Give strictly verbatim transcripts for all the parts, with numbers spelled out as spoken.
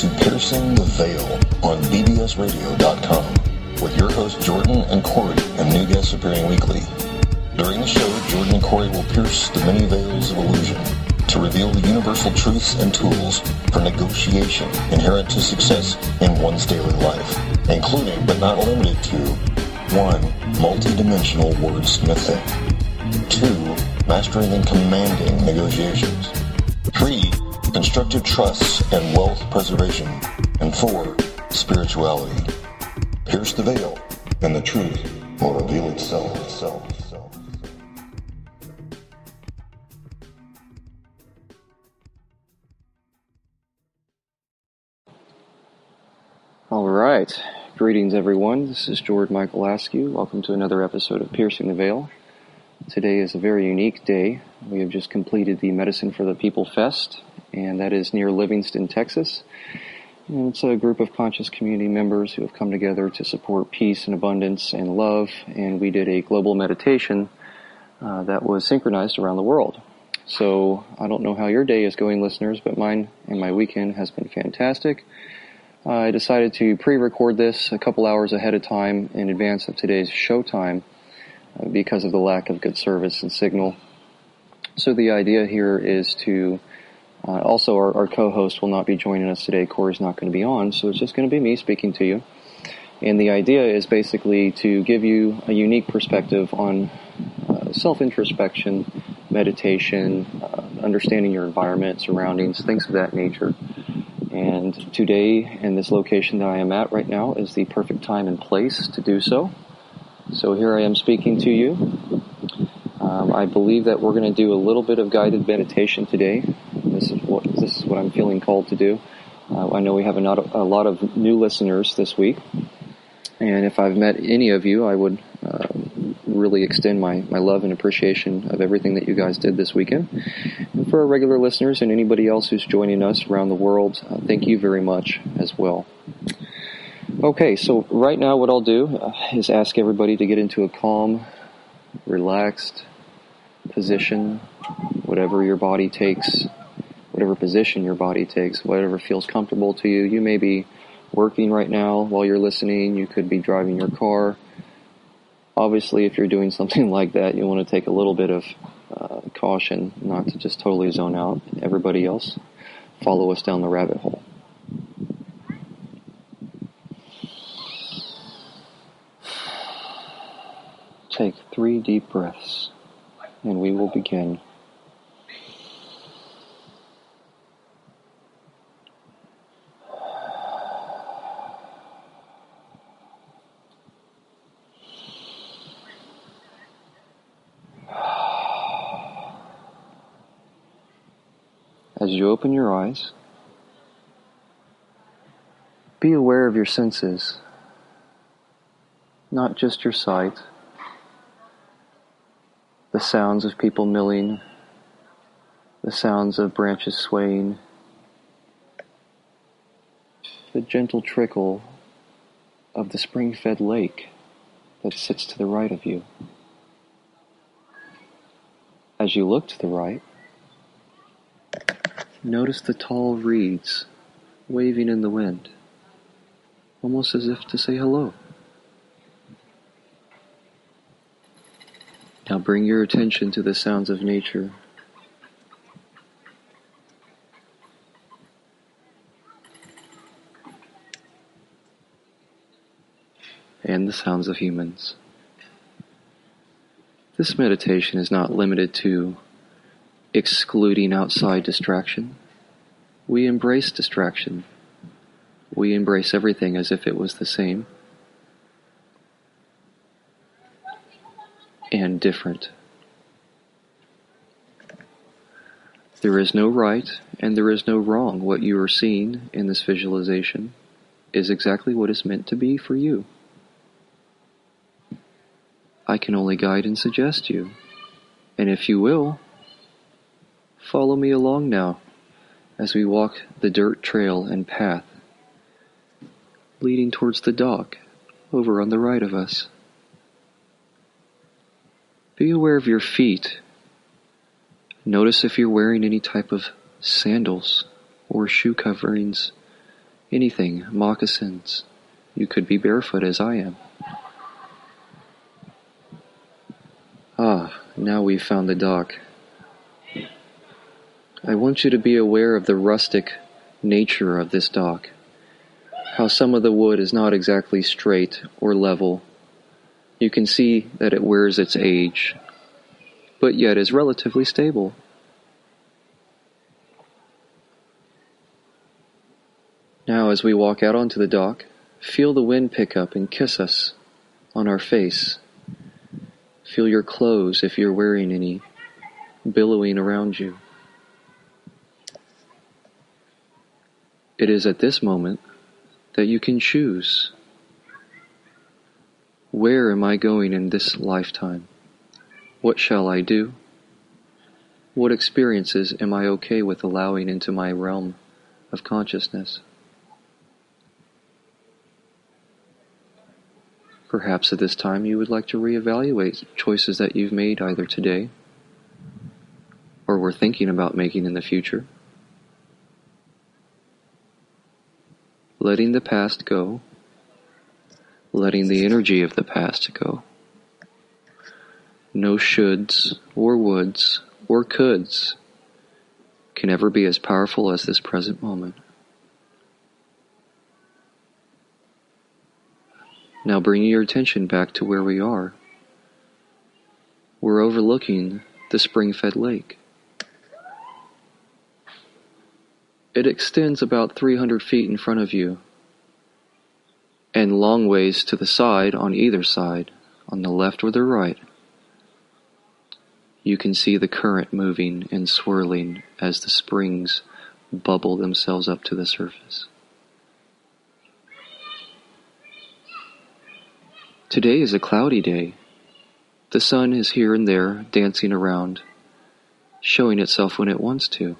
to Piercing the Veil on b b s radio dot com with your hosts Jordan and Corey and new guests appearing weekly. During the show, Jordan and Corey will pierce the many veils of illusion to reveal the universal truths and tools for negotiation inherent to success in one's daily life, including but not limited to one, multi-dimensional wordsmithing, two, mastering and commanding negotiations, three, constructive trusts and wealth preservation, and four, spirituality. Pierce the veil, and the truth will reveal itself. itself, itself. All right. Greetings, everyone. This is George Michael Askew. Welcome to another episode of Piercing the Veil. Today is a very unique day. We have just completed the Medicine for the People Fest, and that is near Livingston, Texas. And it's a group of conscious community members who have come together to support peace and abundance and love, and we did a global meditation uh, that was synchronized around the world. So I don't know how your day is going, listeners, but mine and my weekend has been fantastic. Uh, I decided to pre-record this a couple hours ahead of time in advance of today's show time uh, because of the lack of good service and signal. So the idea here is to, uh, also our, our co-host will not be joining us today. Corey's not going to be on, so it's just going to be me speaking to you. And the idea is basically to give you a unique perspective on uh, self-introspection, meditation, uh, understanding your environment, surroundings, things of that nature. And today, in this location that I am at right now, is the perfect time and place to do so. So here I am speaking to you. Um, I believe that we're going to do a little bit of guided meditation today. This is what this is what I'm feeling called to do. Uh, I know we have a, not a, a lot of new listeners this week, and if I've met any of you, I would uh, really extend my, my love and appreciation of everything that you guys did this weekend. And for our regular listeners and anybody else who's joining us around the world, uh, thank you very much as well. Okay, so right now what I'll do uh, is ask everybody to get into a calm, relaxed position, whatever your body takes, whatever position your body takes, whatever feels comfortable to you. You may be working right now while you're listening. You could be driving your car. Obviously, if you're doing something like that, you want to take a little bit of uh, caution not to just totally zone out. Everybody else, follow us down the rabbit hole. Take three deep breaths, and we will begin. As you open your eyes, be aware of your senses, not just your sight, the sounds of people milling, the sounds of branches swaying, the gentle trickle of the spring-fed lake that sits to the right of you. As you look to the right, notice the tall reeds waving in the wind, almost as if to say hello. Now bring your attention to the sounds of nature. And the sounds of humans. This meditation is not limited to excluding outside distraction. We embrace distraction. We embrace everything as if it was the same and different. There is no right and there is no wrong. What you are seeing in this visualization is exactly what is meant to be for you. I can only guide and suggest you. And if you will, follow me along now as we walk the dirt trail and path leading towards the dock over on the right of us. Be aware of your feet. Notice if you're wearing any type of sandals or shoe coverings anything, moccasins. You could be barefoot as I am. Ah, now we've found the dock. I want you to be aware of the rustic nature of this dock. How some of the wood is not exactly straight or level. You can see that it wears its age, but yet is relatively stable. Now as we walk out onto the dock, feel the wind pick up and kiss us on our face. Feel your clothes, if you're wearing any, billowing around you. It is at this moment that you can choose. Where am I going in this lifetime? What shall I do? What experiences am I okay with allowing into my realm of consciousness? Perhaps at this time you would like to reevaluate choices that you've made either today or were thinking about making in the future. Letting the past go, letting the energy of the past go. No shoulds or woulds or coulds can ever be as powerful as this present moment. Now bringing your attention back to where we are. We're overlooking the spring-fed lake. It extends about three hundred feet in front of you, and long ways to the side on either side, on the left or the right. You can see the current moving and swirling as the springs bubble themselves up to the surface. Today is a cloudy day. The sun is here and there, dancing around, showing itself when it wants to.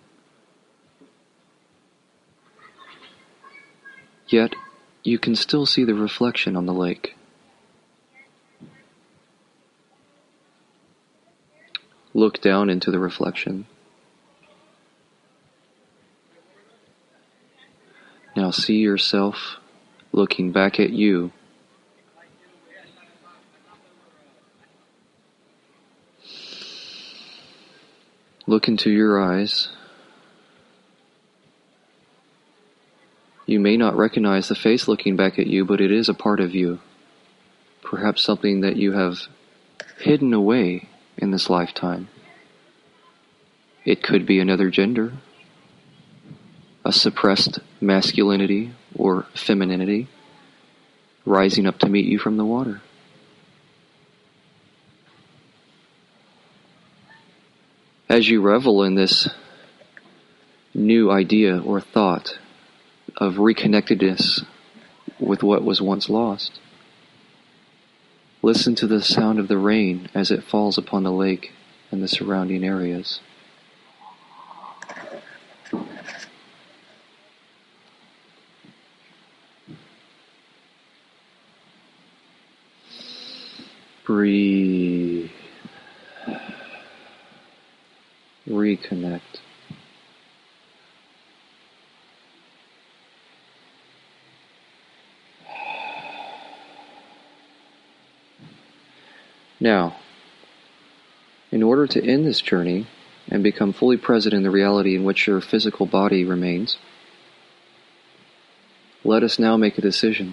Yet, you can still see the reflection on the lake. Look down into the reflection. Now see yourself looking back at you. Look into your eyes. You may not recognize the face looking back at you, but it is a part of you. Perhaps something that you have hidden away in this lifetime. It could be another gender, a suppressed masculinity or femininity, rising up to meet you from the water. As you revel in this new idea or thought of reconnectedness with what was once lost, listen to the sound of the rain as it falls upon the lake and the surrounding areas. Breathe. Reconnect. Now, in order to end this journey and become fully present in the reality in which your physical body remains, let us now make a decision.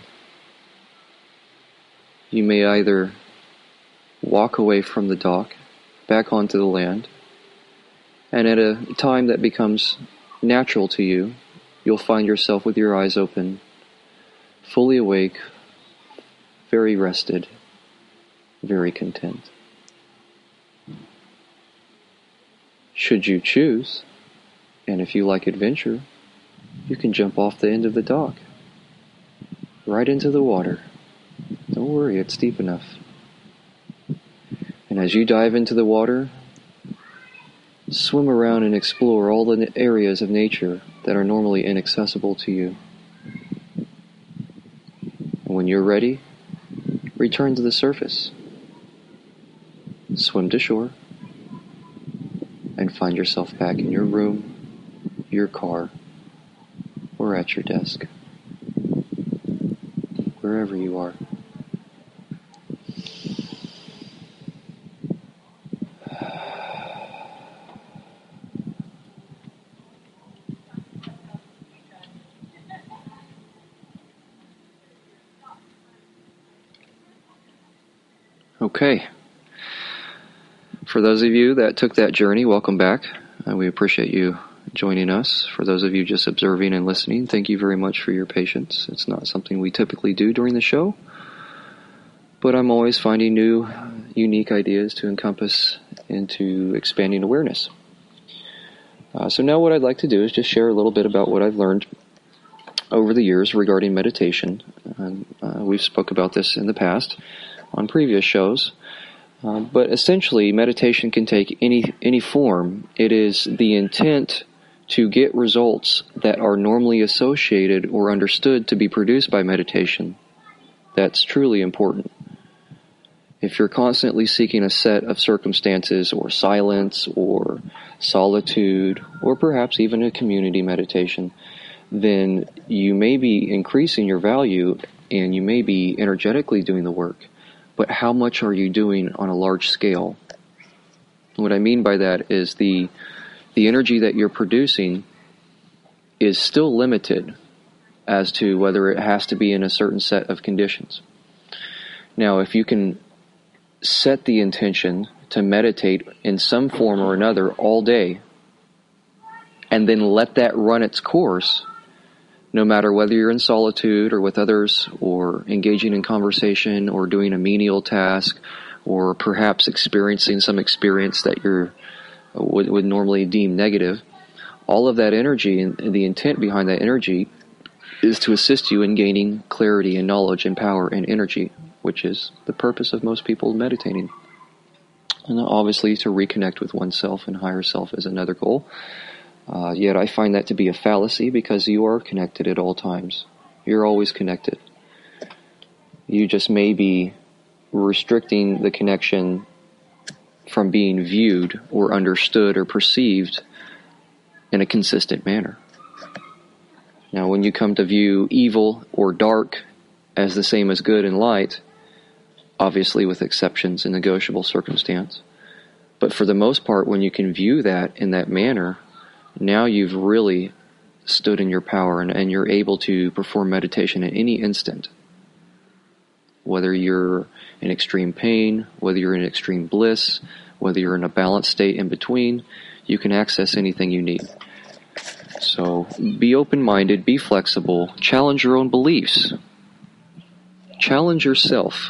You may either walk away from the dock, back onto the land, and at a time that becomes natural to you, you'll find yourself with your eyes open, fully awake, very rested, very content. Should you choose, and if you like adventure, you can jump off the end of the dock, right into the water. Don't worry, it's deep enough. And as you dive into the water, swim around and explore all the areas of nature that are normally inaccessible to you. And when you're ready, return to the surface. Swim to shore, and find yourself back in your room, your car, or or at your desk, wherever you are. Okay. For those of you that took that journey, welcome back. Uh, we appreciate you joining us. For those of you just observing and listening, thank you very much for your patience. It's not something we typically do during the show, but I'm always finding new, unique ideas to encompass into expanding awareness. Uh, so now what I'd like to do is just share a little bit about what I've learned over the years regarding meditation. And, uh, we've spoke about this in the past on previous shows. Uh, but essentially, meditation can take any any form. It is the intent to get results that are normally associated or understood to be produced by meditation. That's truly important. If you're constantly seeking a set of circumstances or silence or solitude or perhaps even a community meditation, then you may be increasing your value and you may be energetically doing the work. But how much are you doing on a large scale? What I mean by that is the the energy that you're producing is still limited as to whether it has to be in a certain set of conditions. Now, if you can set the intention to meditate in some form or another all day, and then let that run its course, no matter whether you're in solitude or with others or engaging in conversation or doing a menial task or perhaps experiencing some experience that you would, would normally deem negative, all of that energy and the intent behind that energy is to assist you in gaining clarity and knowledge and power and energy, which is the purpose of most people meditating. And obviously to reconnect with oneself and higher self is another goal. Uh, yet I find that to be a fallacy because you are connected at all times. You're always connected. You just may be restricting the connection from being viewed or understood or perceived in a consistent manner. Now, when you come to view evil or dark as the same as good and light, obviously with exceptions in negotiable circumstance, but for the most part, when you can view that in that manner, now you've really stood in your power and, and you're able to perform meditation at any instant. Whether you're in extreme pain, whether you're in extreme bliss, whether you're in a balanced state in between, you can access anything you need. So be open-minded, be flexible, challenge your own beliefs. Challenge yourself.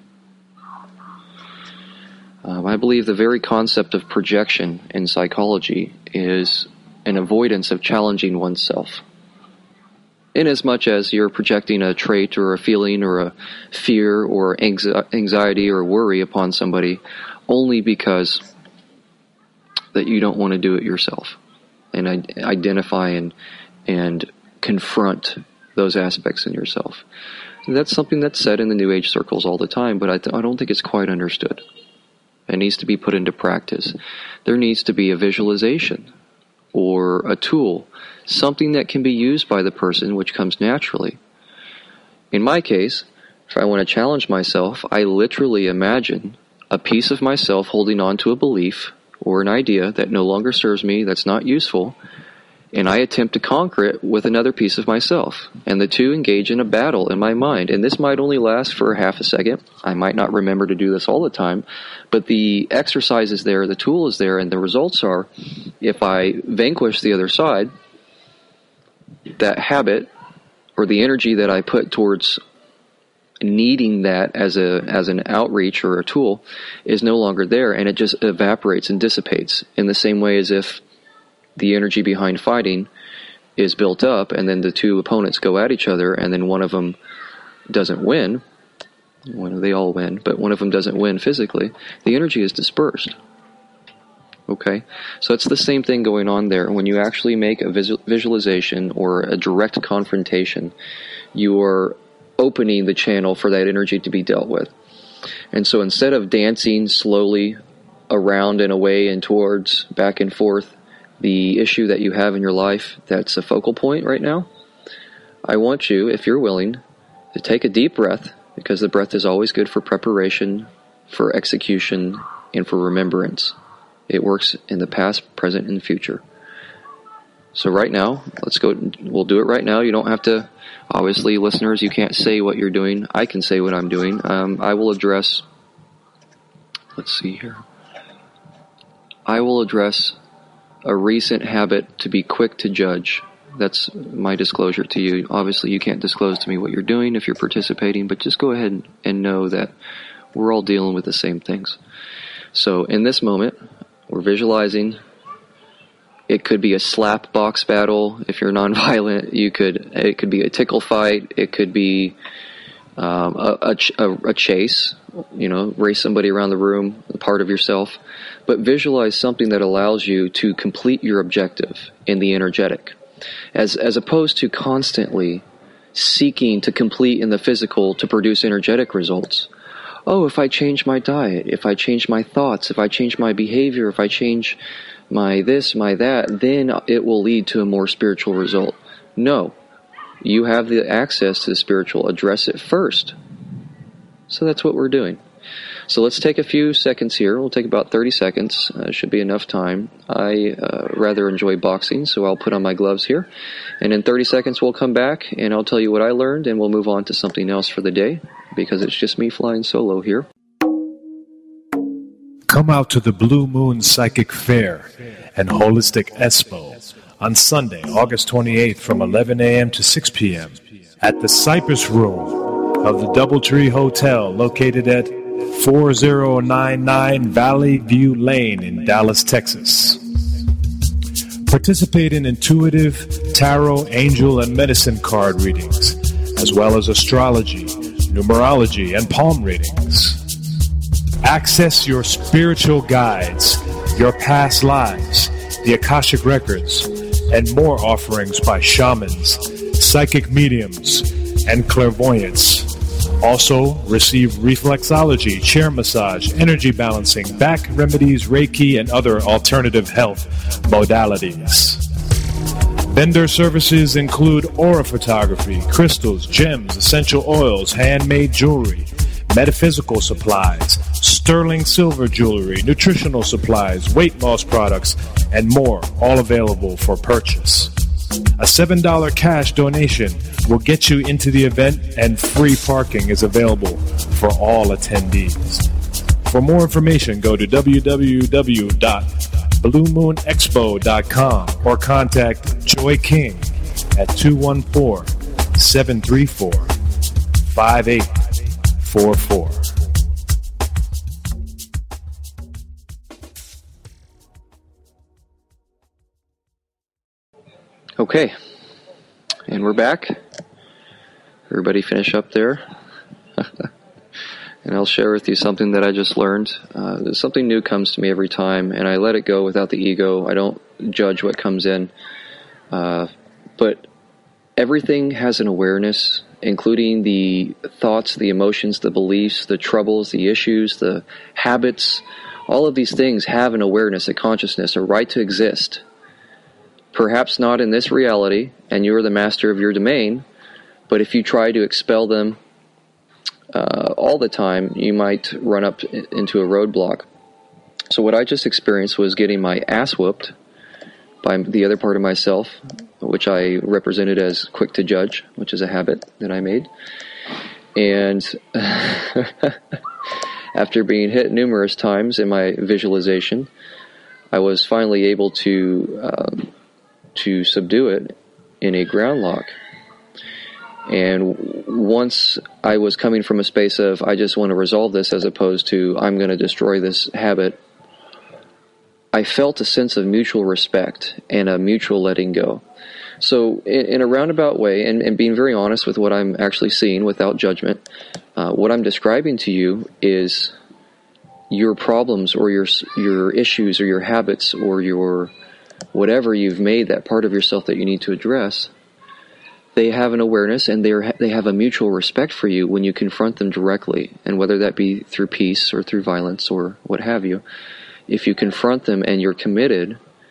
Um, I believe the very concept of projection in psychology is an avoidance of challenging oneself. Inasmuch as you're projecting a trait or a feeling or a fear or anxiety or worry upon somebody only because that you don't want to do it yourself and identify and and confront those aspects in yourself. And that's something that's said in the New Age circles all the time, but I, th- I don't think it's quite understood. It needs to be put into practice. There needs to be a visualization or a tool, something that can be used by the person which comes naturally. In my case, if I want to challenge myself, I literally imagine a piece of myself holding on to a belief or an idea that no longer serves me, that's not useful, and I attempt to conquer it with another piece of myself. And the two engage in a battle in my mind. And this might only last for half a second. I might not remember to do this all the time. But the exercise is there, the tool is there, and the results are, if I vanquish the other side, that habit or the energy that I put towards needing that as a as an outreach or a tool is no longer there, and it just evaporates and dissipates in the same way as if the energy behind fighting is built up, and then the two opponents go at each other, and then one of them doesn't win. Well, they all win, but one of them doesn't win physically. The energy is dispersed. Okay? So it's the same thing going on there. When you actually make a visual, visualization or a direct confrontation, you are opening the channel for that energy to be dealt with. And so instead of dancing slowly around and away and towards, back and forth, the issue that you have in your life that's a focal point right now, I want you, if you're willing, to take a deep breath, because the breath is always good for preparation, for execution, and for remembrance. It works in the past, present, and future. So right now, let's go, we'll do it right now. You don't have to, obviously, listeners, you can't say what you're doing. I can say what I'm doing. Um, I will address, let's see here. I will address a recent habit to be quick to judge. That's my disclosure to you. Obviously, you can't disclose to me what you're doing if you're participating, but just go ahead and know that we're all dealing with the same things. So in this moment, we're visualizing. It could be a slap box battle. If you're nonviolent, you could. It could be a tickle fight. It could be um, a, a, ch- a, a chase. You know, race somebody around the room, a part of yourself. But visualize something that allows you to complete your objective in the energetic, as as opposed to constantly seeking to complete in the physical to produce energetic results. Oh, if I change my diet, if I change my thoughts, if I change my behavior, if I change my this, my that, then it will lead to a more spiritual result. No, you have the access to the spiritual. Address it first. So that's what we're doing. So let's take a few seconds here. We'll take about thirty seconds. Uh, should be enough time. I uh, rather enjoy boxing, so I'll put on my gloves here. And in thirty seconds, we'll come back, and I'll tell you what I learned, and we'll move on to something else for the day, because it's just me flying solo here. Come out to the Blue Moon Psychic Fair and Holistic Expo on Sunday, August twenty-eighth from eleven a.m. to six p.m. at the Cypress Room of the Doubletree Hotel located at four oh nine nine Valley View Lane in Dallas, Texas. Participate in intuitive, tarot, angel, and medicine card readings, as well as astrology, numerology, and palm readings. Access your spiritual guides, your past lives, the Akashic Records, and more offerings by shamans, psychic mediums, and clairvoyants. Also, receive reflexology, chair massage, energy balancing, back remedies, Reiki, and other alternative health modalities. Vendor services include aura photography, crystals, gems, essential oils, handmade jewelry, metaphysical supplies, sterling silver jewelry, nutritional supplies, weight loss products, and more, all available for purchase. A seven dollars cash donation will get you into the event, and free parking is available for all attendees. For more information, go to w w w dot blue moon expo dot com or contact Joy King at two one four, seven three four, five eight four four. Okay, and we're back. Everybody finish up there. And I'll share with you something that I just learned. Uh, something new comes to me every time, and I let it go without the ego. I don't judge what comes in. Uh, but everything has an awareness, including the thoughts, the emotions, the beliefs, the troubles, the issues, the habits. All of these things have an awareness, a consciousness, a right to exist. Perhaps not in this reality, and you're the master of your domain, but if you try to expel them uh, all the time, you might run up into a roadblock. So what I just experienced was getting my ass whooped by the other part of myself, which I represented as quick to judge, which is a habit that I made. And after being hit numerous times in my visualization, I was finally able to um, to subdue it in a ground lock. And once I was coming from a space of, I just want to resolve this, as opposed to, I'm going to destroy this habit, I felt a sense of mutual respect and a mutual letting go. So in, in a roundabout way, and, and being very honest with what I'm actually seeing without judgment, uh, what I'm describing to you is your problems or your your issues or your habits or your whatever you've made that part of yourself that you need to address. They have an awareness, and they're, they have a mutual respect for you when you confront them directly. And whether that be through peace or through violence or what have you, if you confront them and you're committed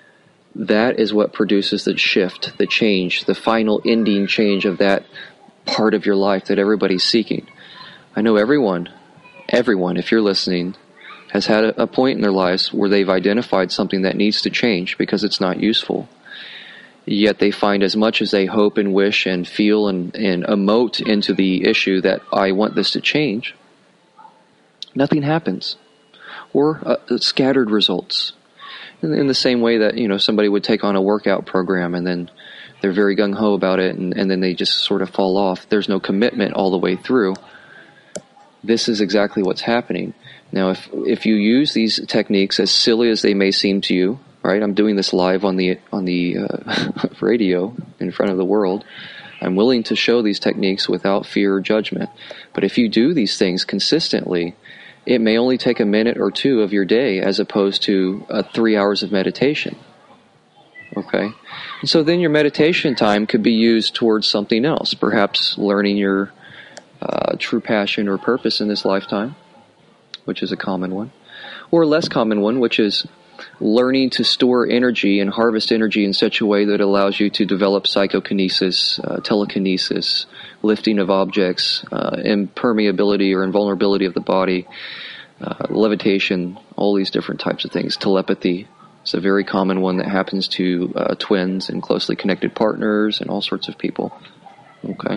that is what produces the shift, the change, the final ending change of that part of your life that everybody's seeking. I know everyone, everyone, if you're listening, has had a point in their lives where they've identified something that needs to change because it's not useful. Yet they find as much as they hope and wish and feel and, and emote into the issue that I want this to change, nothing happens. Or uh, scattered results. In, in the same way that, you know, somebody would take on a workout program and then they're very gung-ho about it and, and then they just sort of fall off. There's no commitment all the way through. This is exactly what's happening. Now, if if you use these techniques, as silly as they may seem to you, right? I'm doing this live on the on the uh, radio in front of the world. I'm willing to show these techniques without fear or judgment. But if you do these things consistently, it may only take a minute or two of your day as opposed to uh, three hours of meditation. Okay? And so then your meditation time could be used towards something else, perhaps learning your uh, true passion or purpose in this lifetime, which is a common one, or a less common one, which is learning to store energy and harvest energy in such a way that allows you to develop psychokinesis, uh, telekinesis, lifting of objects, uh, impermeability or invulnerability of the body, uh, levitation, all these different types of things. Telepathy is a very common one that happens to uh, twins and closely connected partners and all sorts of people. Okay.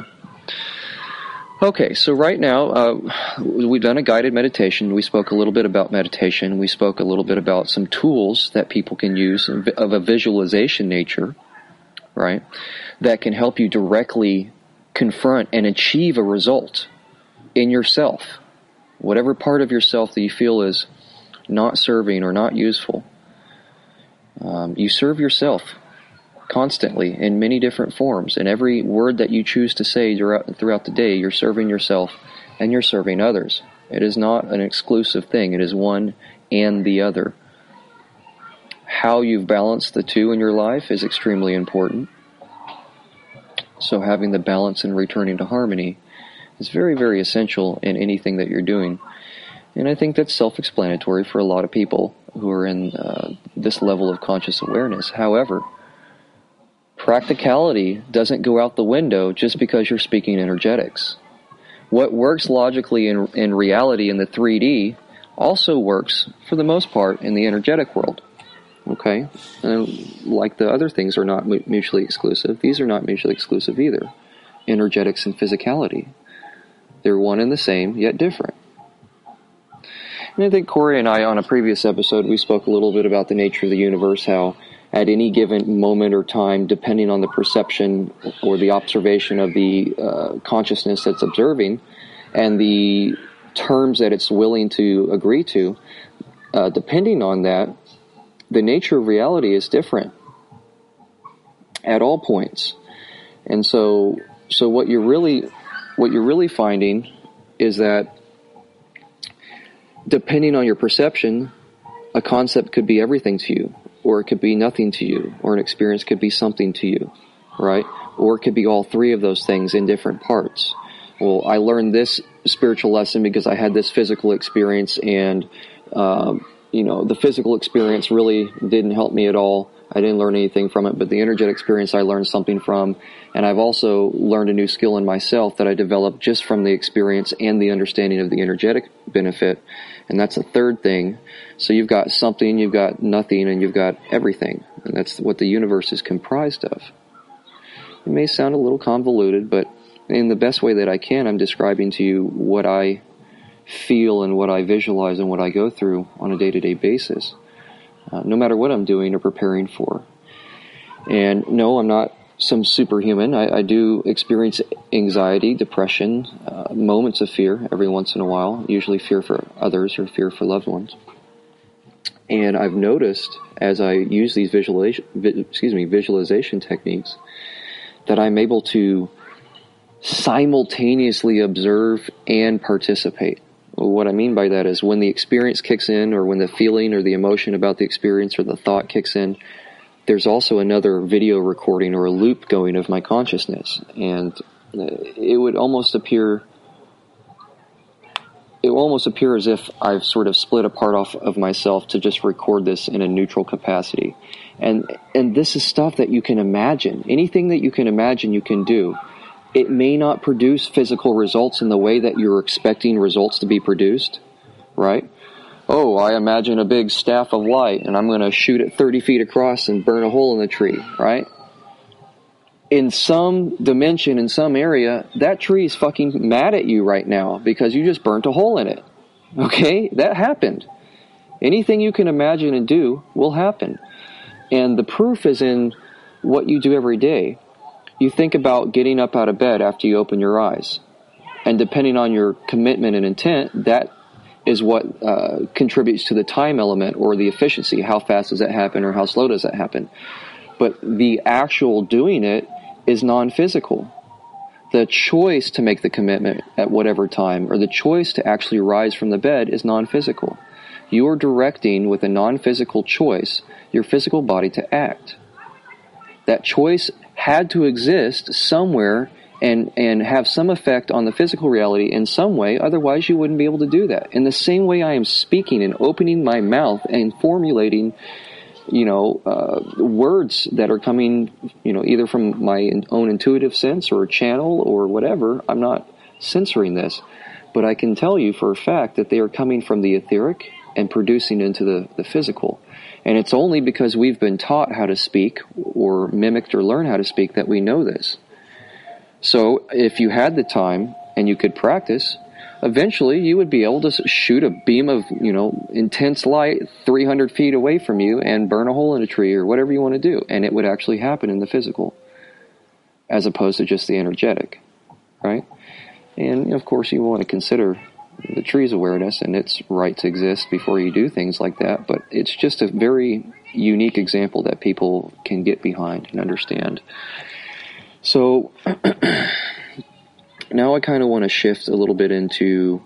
Okay, so right now, uh, we've done a guided meditation. We spoke a little bit about meditation. We spoke a little bit about some tools that people can use of a visualization nature, right, that can help you directly confront and achieve a result in yourself. Whatever part of yourself that you feel is not serving or not useful, um, you serve yourself constantly in many different forms. And every word that you choose to say throughout, throughout the day, you're serving yourself and you're serving others. It is not an exclusive thing. It is one and the other. How you've balanced the two in your life is extremely important. So having the balance and returning to harmony is very, very essential in anything that you're doing. And I think that's self-explanatory for a lot of people who are in uh, this level of conscious awareness. However, practicality doesn't go out the window just because you're speaking energetics. What works logically in, in reality in the three D also works, for the most part, in the energetic world. Okay? And like the other things are not mutually exclusive, these are not mutually exclusive either. Energetics and physicality. They're one and the same, yet different. And I think Corey and I, on a previous episode, we spoke a little bit about the nature of the universe, how at any given moment or time, depending on the perception or the observation of the uh, consciousness that's observing and the terms that it's willing to agree to, uh, depending on that, the nature of reality is different at all points. And so, so what you're really, what you're really finding is that depending on your perception, a concept could be everything to you. Or it could be nothing to you, or an experience could be something to you, right? Or it could be all three of those things in different parts. Well, I learned this spiritual lesson because I had this physical experience, and, um, you know, the physical experience really didn't help me at all. I didn't learn anything from it, but the energetic experience I learned something from, and I've also learned a new skill in myself that I developed just from the experience and the understanding of the energetic benefit, and that's a third thing. So you've got something, you've got nothing, and you've got everything, and that's what the universe is comprised of. It may sound a little convoluted, but in the best way that I can, I'm describing to you what I feel and what I visualize and what I go through on a day-to-day basis. Uh, no matter what I'm doing or preparing for. And no, I'm not some superhuman. I, I do experience anxiety, depression, uh, moments of fear every once in a while, usually fear for others or fear for loved ones. And I've noticed as I use these visualization, vi- excuse me, visualization techniques that I'm able to simultaneously observe and participate. What I mean by that is when the experience kicks in, or when the feeling or the emotion about the experience or the thought kicks in, there's also another video recording or a loop going of my consciousness. And it would almost appear it will almost appear as if I've sort of split apart off of myself to just record this in a neutral capacity. And and this is stuff that you can imagine. Anything that you can imagine you can do. It may not produce physical results in the way that you're expecting results to be produced, right? Oh, I imagine a big staff of light, and I'm going to shoot it thirty feet across and burn a hole in the tree, right? In some dimension, in some area, that tree is fucking mad at you right now because you just burnt a hole in it. Okay? That happened. Anything you can imagine and do will happen. And the proof is in what you do every day. You think about getting up out of bed after you open your eyes. And depending on your commitment and intent, that is what uh, contributes to the time element or the efficiency. How fast does that happen or how slow does that happen? But the actual doing it is non-physical. The choice to make the commitment at whatever time, or the choice to actually rise from the bed, is non-physical. You are directing with a non-physical choice your physical body to act. That choice had to exist somewhere and, and have some effect on the physical reality in some way, otherwise you wouldn't be able to do that. In the same way I am speaking and opening my mouth and formulating you know, uh, words that are coming, you know, either from my own intuitive sense or channel or whatever. I'm not censoring this, but I can tell you for a fact that they are coming from the etheric and producing into the, the physical. And it's only because we've been taught how to speak or mimicked or learn how to speak that we know this. So if you had the time and you could practice, eventually you would be able to shoot a beam of, you know, intense light three hundred feet away from you and burn a hole in a tree or whatever you want to do. And it would actually happen in the physical as opposed to just the energetic, right? And, of course, you want to consider the tree's awareness and its right to exist before you do things like that. But it's just a very unique example that people can get behind and understand. So now I kind of want to shift a little bit into,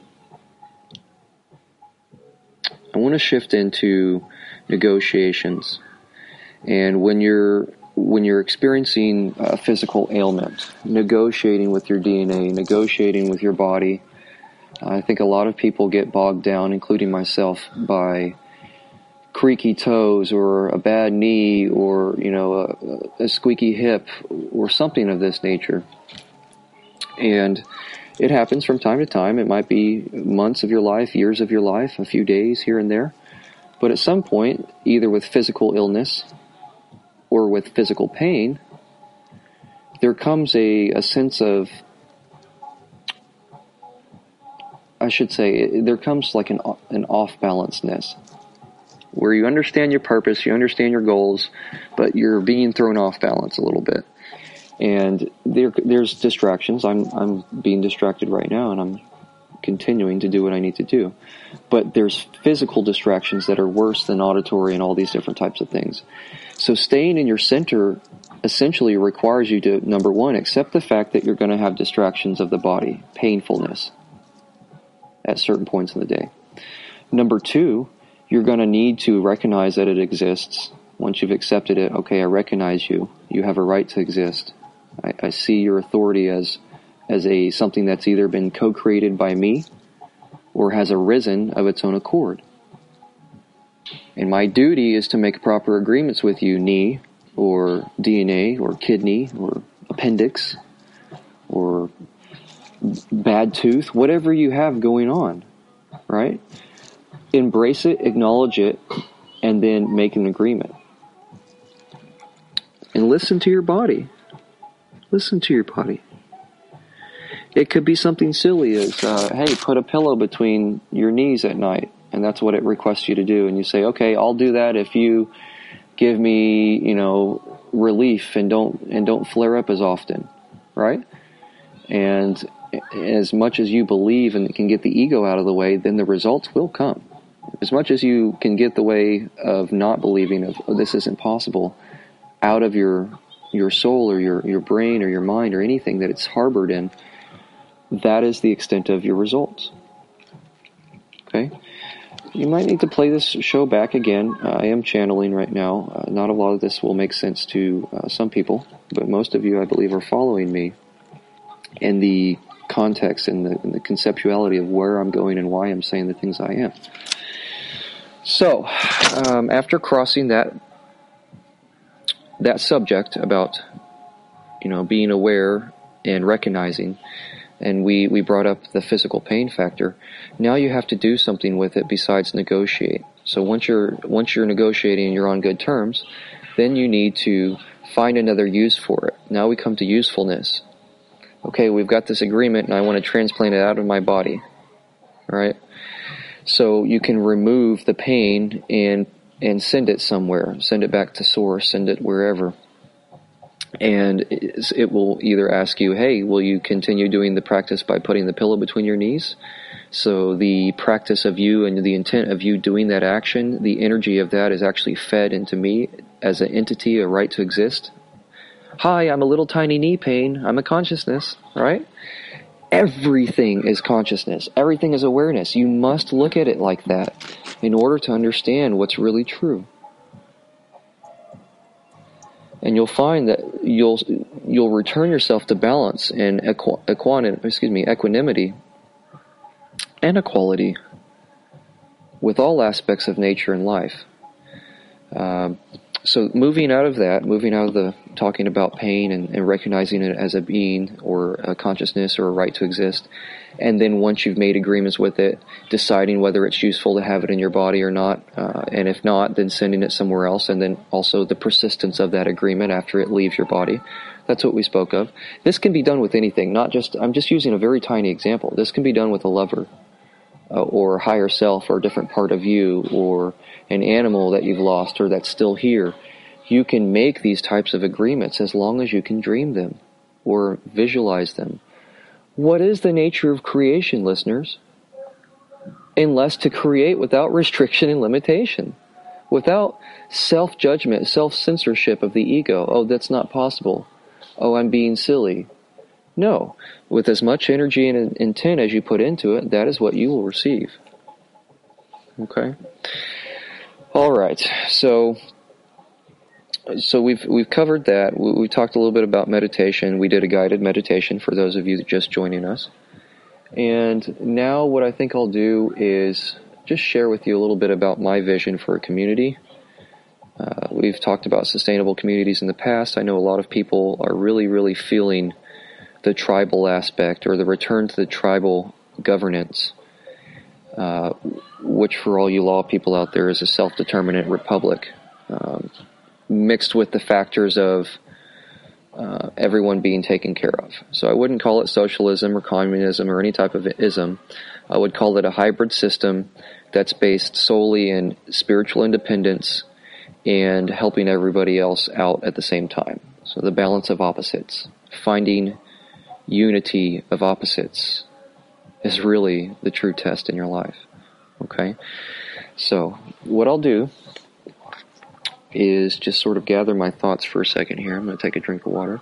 I want to shift into negotiations. And when you're, when you're experiencing a physical ailment, negotiating with your D N A, negotiating with your body, I think a lot of people get bogged down, including myself, by creaky toes or a bad knee or, you know, a, a squeaky hip or something of this nature. And it happens from time to time. It might be months of your life, years of your life, a few days here and there. But at some point, either with physical illness or with physical pain, there comes a, a sense of, I should say, there comes like an, an off-balanceness, where you understand your purpose, you understand your goals, but you're being thrown off balance a little bit. And there, there's distractions. I'm, I'm being distracted right now, and I'm continuing to do what I need to do. But there's physical distractions that are worse than auditory and all these different types of things. So staying in your center essentially requires you to, number one, accept the fact that you're going to have distractions of the body, painfulness at certain points in the day. Number two, you're going to need to recognize that it exists. Once you've accepted it, okay, I recognize you. You have a right to exist. I, I see your authority as as a something that's either been co-created by me or has arisen of its own accord. And my duty is to make proper agreements with you, knee, or D N A, or kidney, or appendix, or bad tooth, whatever you have going on, right? Embrace it, acknowledge it, and then make an agreement. And listen to your body. Listen to your body. It could be something silly as, uh, hey, put a pillow between your knees at night, and that's what it requests you to do. And you say, okay, I'll do that if you give me, you know, relief and don't and don't flare up as often, right? And as much as you believe and can get the ego out of the way, then the results will come. As much as you can get the way of not believing of, oh, this isn't possible, out of your your soul or your, your brain or your mind or anything that it's harbored in, that is the extent of your results. Okay? You might need to play this show back again. Uh, I am channeling right now. Uh, not a lot of this will make sense to uh, some people, but most of you, I believe, are following me. And the context and the, and the conceptuality of where I'm going and why I'm saying the things I am. So, um, after crossing that that subject about, you know, being aware and recognizing, and we, we brought up the physical pain factor, now you have to do something with it besides negotiate. So once you're once you're negotiating and you're on good terms, then you need to find another use for it. Now we come to usefulness. Okay, we've got this agreement and I want to transplant it out of my body. All right? So you can remove the pain and and send it somewhere. Send it back to source, send it wherever. And it will either ask you, hey, will you continue doing the practice by putting the pillow between your knees? So the practice of you and the intent of you doing that action, the energy of that is actually fed into me as an entity, a right to exist. Hi, I'm a little tiny knee pain. I'm a consciousness, right? Everything is consciousness. Everything is awareness. You must look at it like that in order to understand what's really true. And you'll find that you'll you'll return yourself to balance and equ- equanimity, excuse me, equanimity and equality with all aspects of nature and life. Um, so moving out of that, moving out of the talking about pain and, and recognizing it as a being or a consciousness or a right to exist, and then once you've made agreements with it, deciding whether it's useful to have it in your body or not, uh, and if not, then sending it somewhere else, and then also the persistence of that agreement after it leaves your body. That's what we spoke of. This can be done with anything, not just, I'm just using a very tiny example. This can be done with a lover, uh, or higher self, or a different part of you, or an animal that you've lost or that's still here. You can make these types of agreements as long as you can dream them or visualize them. What is the nature of creation, listeners? Unless to create without restriction and limitation, without self-judgment, self-censorship of the ego. Oh, that's not possible. Oh, I'm being silly. No. With as much energy and intent as you put into it, that is what you will receive. Okay? All right. So... So we've we've covered that. We, we talked a little bit about meditation. We did a guided meditation for those of you just joining us. And now what I think I'll do is just share with you a little bit about my vision for a community. Uh, we've talked about sustainable communities in the past. I know a lot of people are really, really feeling the tribal aspect or the return to the tribal governance, uh, which for all you law people out there is a self-determinant republic. Um, mixed with the factors of uh, everyone being taken care of. So I wouldn't call it socialism or communism or any type of ism. I would call it a hybrid system that's based solely in spiritual independence and helping everybody else out at the same time. So the balance of opposites, finding unity of opposites is really the true test in your life. Okay? So what I'll do is just sort of gather my thoughts for a second here. I'm going to take a drink of water.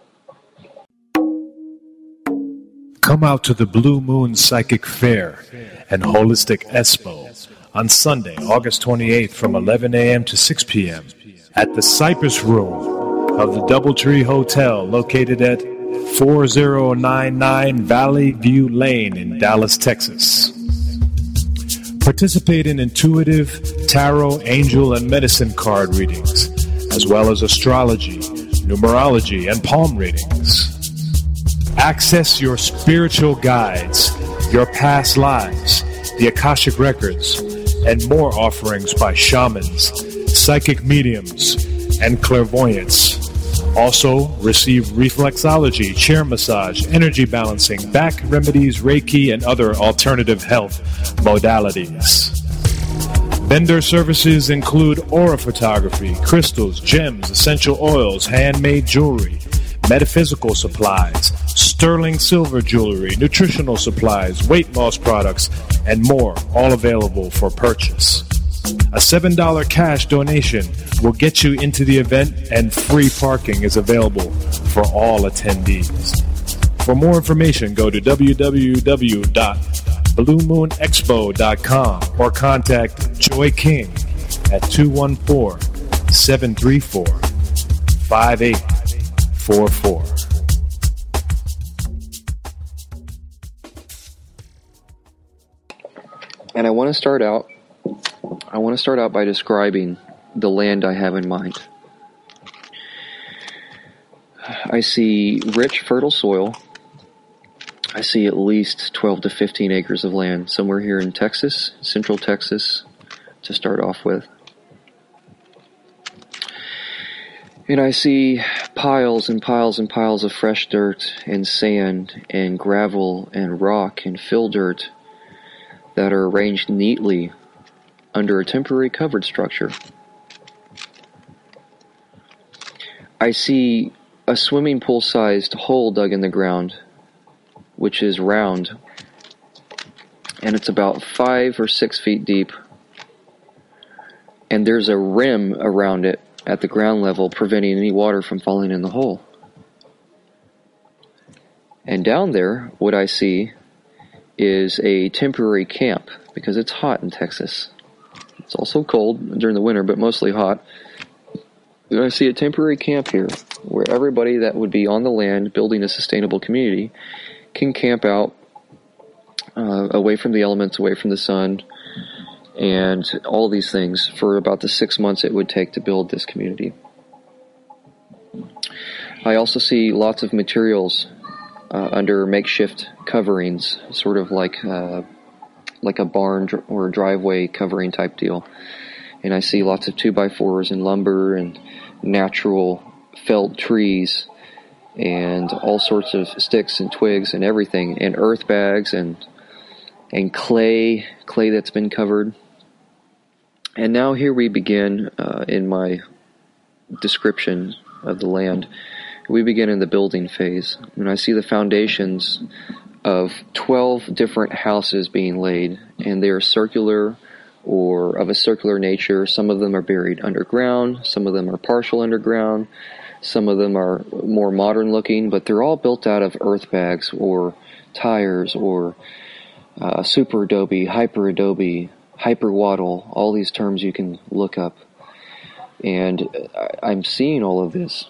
Come out to the Blue Moon Psychic Fair and Holistic Expo on Sunday, August twenty-eighth from eleven a.m. to six p.m. at the Cypress Room of the Doubletree Hotel located at four oh nine nine Valley View Lane in Dallas, Texas. Participate in intuitive, tarot, angel, and medicine card readings, as well as astrology, numerology, and palm readings. Access your spiritual guides, your past lives, the Akashic Records, and more offerings by shamans, psychic mediums, and clairvoyants. Also, receive reflexology, chair massage, energy balancing, back remedies, Reiki, and other alternative health modalities. Vendor services include aura photography, crystals, gems, essential oils, handmade jewelry, metaphysical supplies, sterling silver jewelry, nutritional supplies, weight loss products, and more, all available for purchase. A seven dollars cash donation will get you into the event, and free parking is available for all attendees. For more information, go to w w w dot blue moon expo dot com or contact Joy King at two one four, seven three four, five eight four four. And I want to start out, I want to start out by describing the land I have in mind. I see rich, fertile soil. I see at least twelve to fifteen acres of land, somewhere here in Texas, central Texas, to start off with. And I see piles and piles and piles of fresh dirt and sand and gravel and rock and fill dirt that are arranged neatly under a temporary covered structure. I see a swimming pool-sized hole dug in the ground, which is round, and it's about five or six feet deep, and there's a rim around it at the ground level, preventing any water from falling in the hole. And down there, what I see is a temporary camp, because it's hot in Texas. It's also cold during the winter, but mostly hot. And I see a temporary camp here, where everybody that would be on the land building a sustainable community can camp out uh, away from the elements, away from the sun, and all these things for about the six months it would take to build this community. I also see lots of materials uh, under makeshift coverings, sort of like uh, like a barn or a driveway covering type deal. And I see lots of two by fours and lumber and natural felled trees and all sorts of sticks and twigs and everything, and earth bags and and clay, clay that's been covered. And now here we begin uh, in my description of the land. We begin in the building phase, and I see the foundations of twelve different houses being laid, and they are circular or of a circular nature. Some of them are buried underground, some of them are partial underground, some of them are more modern looking, but they're all built out of earth bags or tires or uh, super adobe, hyper adobe, hyper wattle, all these terms you can look up. And I'm seeing all of this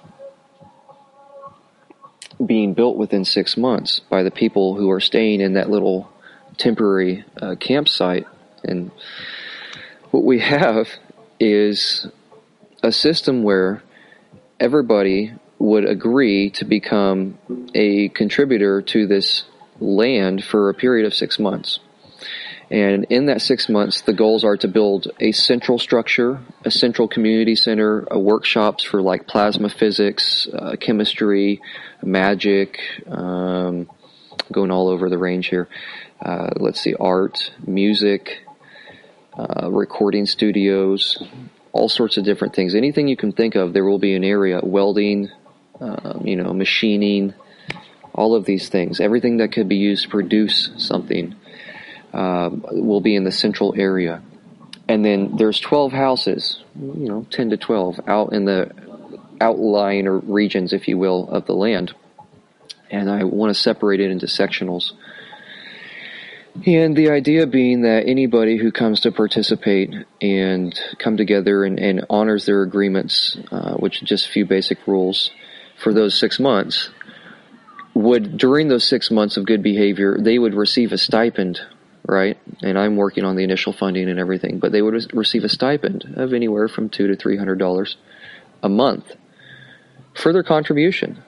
being built within six months by the people who are staying in that little temporary uh, campsite. And what we have is a system where everybody would agree to become a contributor to this land for a period of six months. And in that six months, the goals are to build a central structure, a central community center, a workshops for like plasma physics, uh, chemistry, magic, um, going all over the range here. Uh, let's see, art, music, uh, recording studios, all sorts of different things. Anything you can think of, there will be an area. Welding, um, you know, machining, all of these things. Everything that could be used to produce something Um, will be in the central area. And then there's twelve houses, you know, ten to twelve, out in the outlying or regions, if you will, of the land. And I want to separate it into sectionals. And the idea being that anybody who comes to participate and come together and, and honors their agreements, uh, which are just a few basic rules, for those six months, would, during those six months of good behavior, they would receive a stipend, right? And I'm working on the initial funding and everything, but they would receive a stipend of anywhere from two to three hundred dollars a month for their contribution.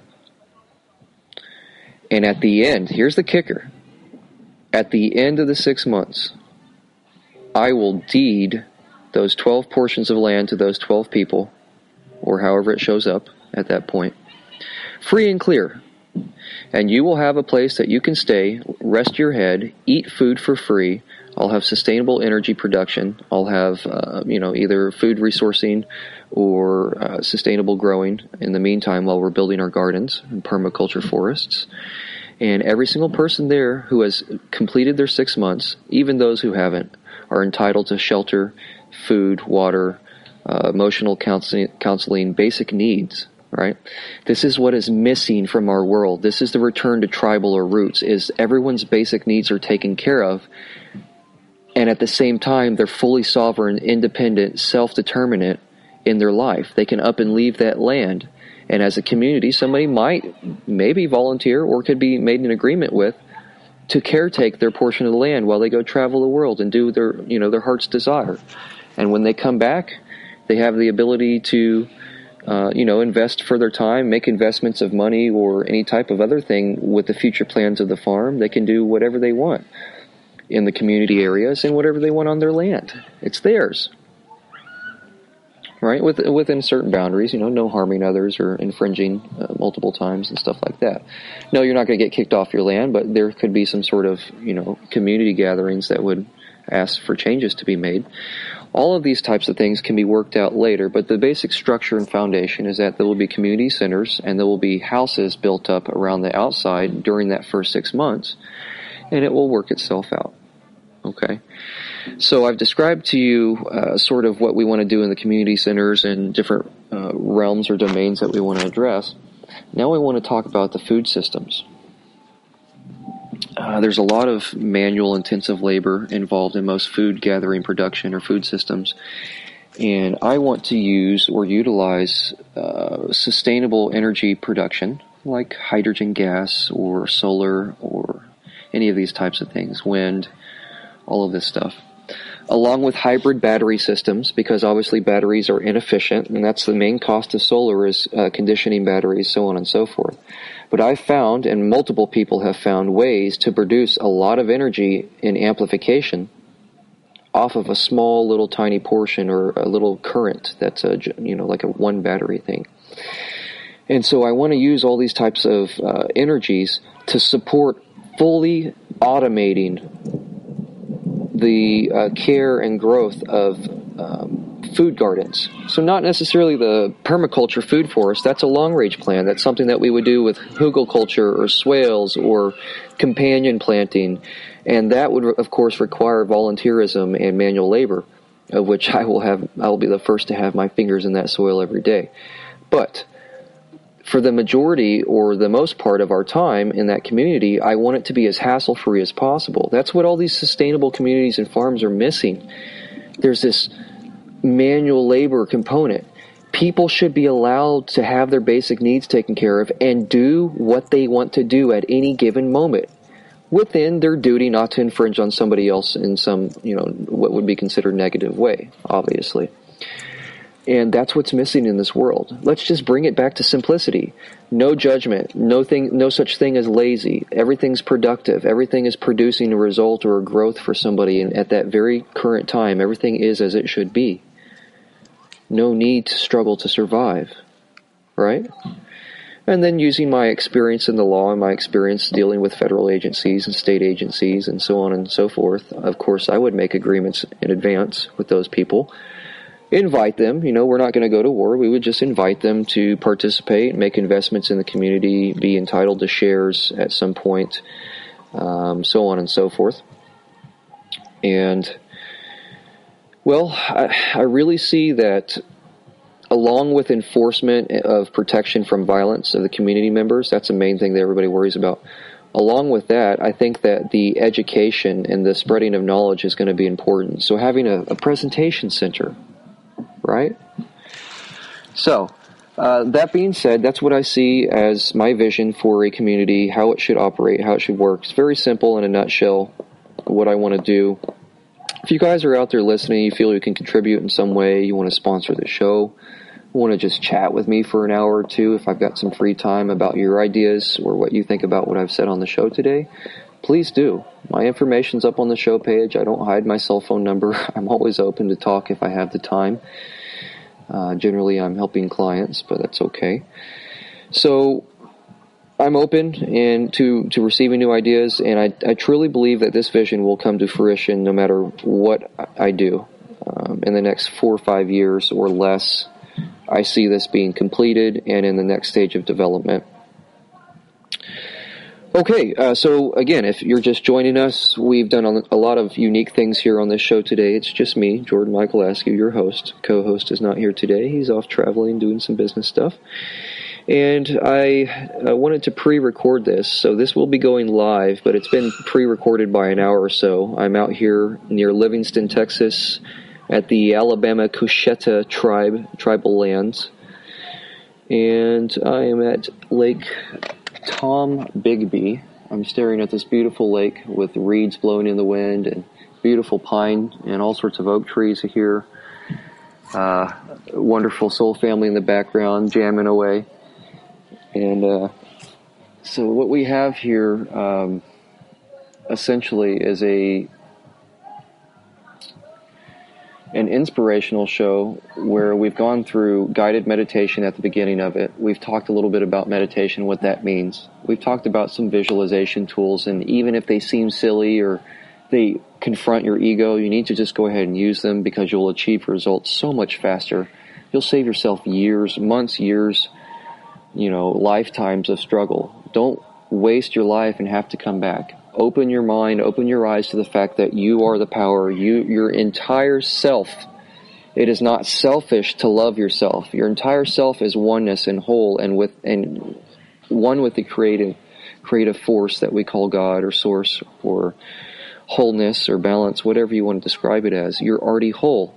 And at the end, here's the kicker: at the end of the six months, I will deed those twelve portions of land to those twelve people, or however it shows up at that point, free and clear. And you will have a place that you can stay, rest your head, eat food for free. I'll have sustainable energy production. I'll have, uh, you know, either food resourcing or uh, sustainable growing in the meantime while we're building our gardens and permaculture forests. And every single person there who has completed their six months, even those who haven't, are entitled to shelter, food, water, uh, emotional counseling, counseling, basic needs. Right? This is what is missing from our world. This is the return to tribal or roots, is everyone's basic needs are taken care of, and at the same time, they're fully sovereign, independent, self-determinate in their life. They can up and leave that land, and as a community, somebody might maybe volunteer or could be made an agreement with to caretake their portion of the land while they go travel the world and do their, you know, their heart's desire. And when they come back, they have the ability to, uh, you know, invest for their time, make investments of money or any type of other thing with the future plans of the farm. They can do whatever they want in the community areas and whatever they want on their land. It's theirs. Right, With, within certain boundaries, you know, no harming others or infringing uh, multiple times and stuff like that. No, you're not going to get kicked off your land, but there could be some sort of, you know, community gatherings that would ask for changes to be made. All of these types of things can be worked out later, but the basic structure and foundation is that there will be community centers and there will be houses built up around the outside during that first six months, and it will work itself out. Okay, so I've described to you uh, sort of what we want to do in the community centers and different uh, realms or domains that we want to address. Now we want to talk about the food systems. Uh, there's a lot of manual intensive labor involved in most food gathering production or food systems, and I want to use or utilize uh, sustainable energy production like hydrogen gas or solar or any of these types of things, wind, all of this stuff, along with hybrid battery systems, because obviously batteries are inefficient, and that's the main cost of solar is uh, conditioning batteries, so on and so forth. But I've found, and multiple people have found, ways to produce a lot of energy in amplification off of a small little tiny portion or a little current that's a, you know, like a one battery thing. And so I want to use all these types of uh, energies to support fully automating the uh, care and growth of um, food gardens. So not necessarily the permaculture food forest. That's a long-range plan. That's something that we would do with hugelkultur or swales or companion planting. And that would, of course, require volunteerism and manual labor, of which I will have. I will be the first to have my fingers in that soil every day. But for the majority or the most part of our time in that community, I want it to be as hassle-free as possible. That's what all these sustainable communities and farms are missing. There's this manual labor component. People should be allowed to have their basic needs taken care of and do what they want to do at any given moment, within their duty not to infringe on somebody else in some, you know, what would be considered negative way, obviously. And that's what's missing in this world. Let's just bring it back to simplicity. No judgment, no thing, no such thing as lazy. Everything's productive. Everything is producing a result or a growth for somebody. And at that very current time, everything is as it should be. No need to struggle to survive, right? And then using my experience in the law and my experience dealing with federal agencies and state agencies and so on and so forth, of course, I would make agreements in advance with those people. Invite them, you know, we're not going to go to war. We would just invite them to participate, make investments in the community, be entitled to shares at some point, um, so on and so forth. And, well, I, I really see that along with enforcement of protection from violence of the community members, that's the main thing that everybody worries about. Along with that, I think that the education and the spreading of knowledge is going to be important. So having a, a presentation center, right? So, uh, that being said, that's what I see as my vision for a community, how it should operate, how it should work. It's very simple in a nutshell, what I want to do. If you guys are out there listening, you feel you can contribute in some way, you want to sponsor the show, want to just chat with me for an hour or two if I've got some free time about your ideas or what you think about what I've said on the show today, please do. My information's up on the show page. I don't hide my cell phone number. I'm always open to talk if I have the time. Uh, generally, I'm helping clients, but that's okay. So I'm open and to, to receiving new ideas, and I, I truly believe that this vision will come to fruition no matter what I do. Um, in the next four or five years or less, I see this being completed and in the next stage of development. Okay, uh, so again, if you're just joining us, we've done a lot of unique things here on this show today. It's just me, Jordan Michael Askew, your host. Co-host is not here today. He's off traveling, doing some business stuff. And I uh, wanted to pre-record this, so this will be going live, but it's been pre-recorded by an hour or so. I'm out here near Livingston, Texas, at the Alabama Coushatta tribe, tribal lands. And I am at Lake Tom Bigby, I'm staring at this beautiful lake with reeds blowing in the wind and beautiful pine and all sorts of oak trees here. Uh, wonderful soul family in the background jamming away. And uh, so what we have here um, essentially is a an inspirational show where we've gone through guided meditation at the beginning of it. We've talked a little bit about meditation, what that means. We've talked about some visualization tools, and even if they seem silly or they confront your ego, you need to just go ahead and use them because you'll achieve results so much faster. You'll save yourself years, months, years, you know, lifetimes of struggle. Don't waste your life and have to come back. Open your mind, open your eyes to the fact that you are the power, you, your entire self. It is not selfish to love yourself. Your entire self is oneness and whole and with and one with the creative creative force that we call God or source or wholeness or balance, whatever you want to describe it as. You're already whole.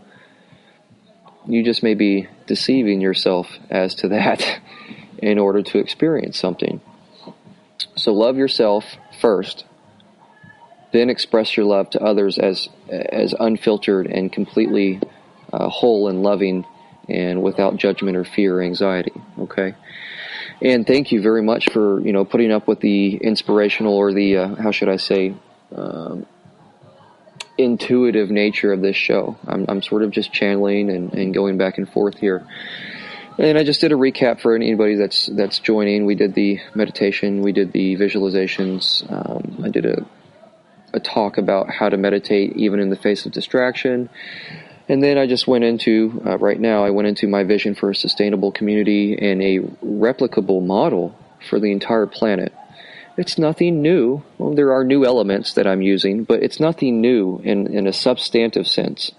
You just may be deceiving yourself as to that in order to experience something. So love yourself first. Then express your love to others as as unfiltered and completely uh, whole and loving and without judgment or fear or anxiety. Okay? And thank you very much for, you know, putting up with the inspirational or the, uh, how should I say, um, intuitive nature of this show. I'm, I'm sort of just channeling and, and going back and forth here. And I just did a recap for anybody that's that's joining. We did the meditation. We did the visualizations. Um, I did a a talk about how to meditate even in the face of distraction. And then I just went into, uh, right now, I went into my vision for a sustainable community and a replicable model for the entire planet. It's nothing new. Well, there are new elements that I'm using, but it's nothing new in, in a substantive sense.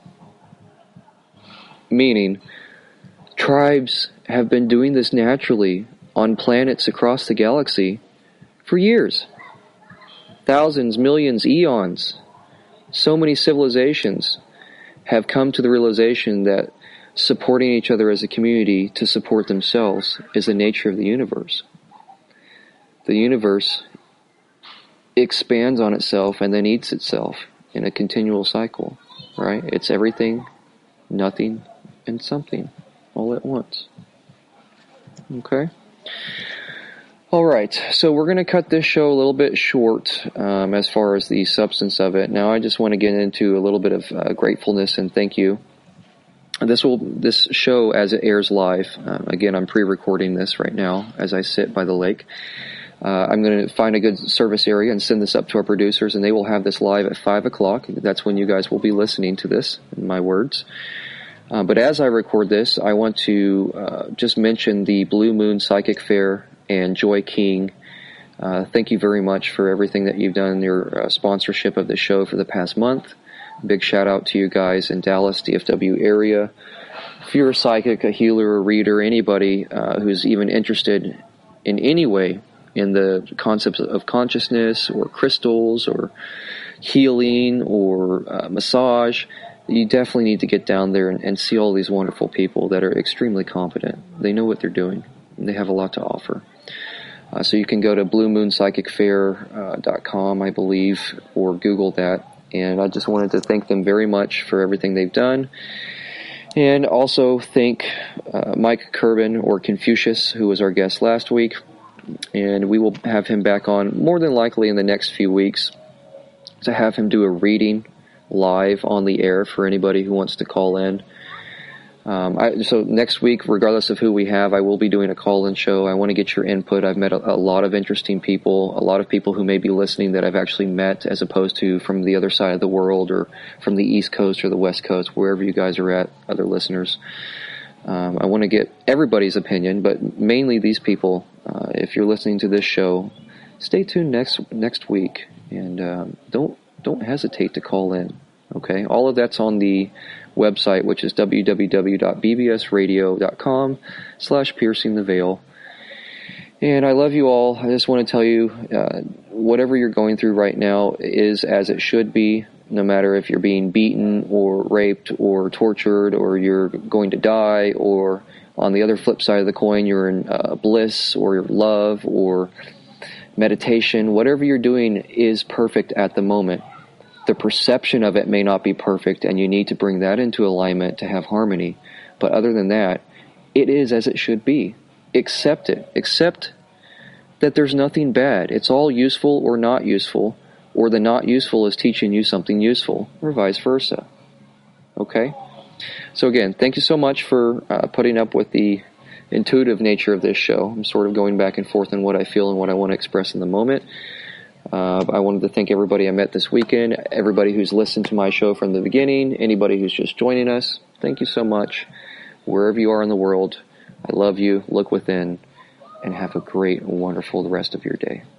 Meaning, tribes have been doing this naturally on planets across the galaxy for years. Thousands, millions, eons. So many civilizations have come to the realization that supporting each other as a community to support themselves is the nature of the universe. The universe expands on itself and then eats itself in a continual cycle, right? It's everything, nothing, and something all at once. Okay? All right, so we're going to cut this show a little bit short um, as far as the substance of it. Now I just want to get into a little bit of uh, gratefulness and thank you. This will this show, as it airs live, uh, again, I'm pre-recording this right now as I sit by the lake. Uh, I'm going to find a good service area and send this up to our producers, and they will have this live at five o'clock. That's when you guys will be listening to this, in my words. Uh, but as I record this, I want to uh, just mention the Blue Moon Psychic Fair and Joy King. Uh, thank you very much for everything that you've done, your uh, sponsorship of the show for the past month. Big shout out to you guys in Dallas, D F W area. If you're a psychic, a healer, a reader, anybody uh, who's even interested in any way in the concepts of consciousness or crystals or healing or uh, massage, you definitely need to get down there and, and see all these wonderful people that are extremely competent. They know what they're doing, and they have a lot to offer. Uh, so you can go to blue moon psychic fair dot com, I believe, or Google that. And I just wanted to thank them very much for everything they've done. And also thank uh, Mike Kerbin, or Confucius, who was our guest last week. And we will have him back on more than likely in the next few weeks to have him do a reading live on the air for anybody who wants to call in. Um, I, so next week, regardless of who we have, I will be doing a call-in show. I want to get your input. I've met a, a lot of interesting people, a lot of people who may be listening that I've actually met as opposed to from the other side of the world or from the East Coast or the West Coast, wherever you guys are at, other listeners. Um, I want to get everybody's opinion, but mainly these people. Uh, if you're listening to this show, stay tuned next next week, and um, don't don't hesitate to call in. Okay, all of that's on the website, which is w w w dot b b s radio dot com slash piercing the veil. And I love you all. I just want to tell you, uh, whatever you're going through right now is as it should be, no matter if you're being beaten or raped or tortured or you're going to die, or on the other flip side of the coin, you're in uh, bliss or love, or meditation, whatever you're doing is perfect at the moment. The perception of it may not be perfect, and you need to bring that into alignment to have harmony. But other than that, it is as it should be. Accept it. Accept that there's nothing bad. It's all useful or not useful, or the not useful is teaching you something useful, or vice versa. Okay? So again, thank you so much for uh, putting up with the intuitive nature of this show. I'm sort of going back and forth on what I feel and what I want to express in the moment. Uh, I wanted to thank everybody I met this weekend, everybody who's listened to my show from the beginning, anybody who's just joining us. Thank you so much. Wherever you are in the world, I love you. Look within, and have a great, wonderful rest of your day.